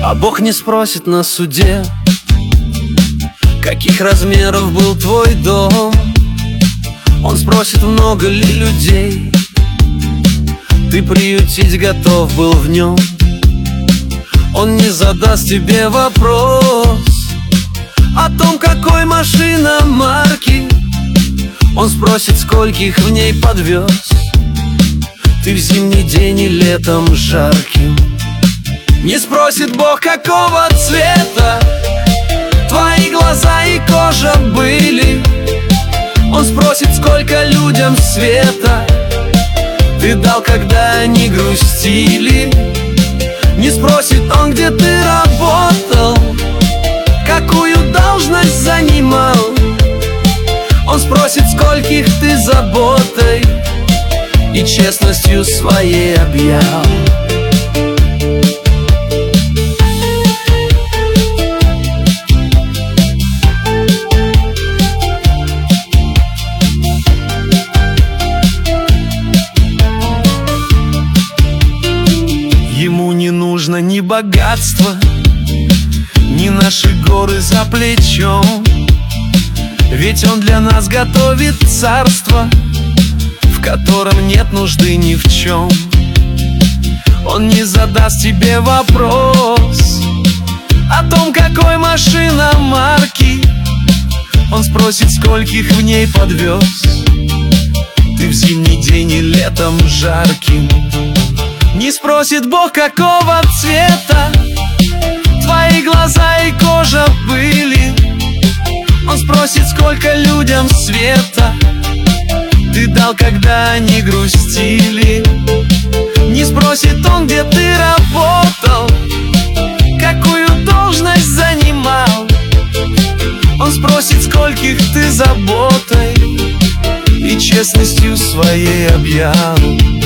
А Бог не спросит на суде, каких размеров был твой дом. Он спросит, много ли людей ты приютить готов был в нем. Он не задаст тебе вопрос о том, какой машина марки. Он спросит, скольких в ней подвез ты в зимний день и летом жарким. Не спросит Бог, какого цвета твои глаза и кожа были. Он спросит, сколько людям света ты дал, когда они грустили. Не спросит он, где ты работал, какую должность занимал. Он спросит, скольких ты заботой и честностью своей объял. Ему не нужно ни богатство, ни наши горы за плечом. Ведь он для нас готовит царство, в котором нет нужды ни в чем. Он не задаст тебе вопрос о том, какой машина марки. Он спросит, скольких в ней подвез ты в зимний день и летом жарким. Не спросит Бог, какого цвета твои глаза и кожа были. Он спросит, сколько людям света ты дал, когда они грустили. Не спросит он, где ты работал, какую должность занимал. Он спросит, скольких ты заботой и честностью своей объял.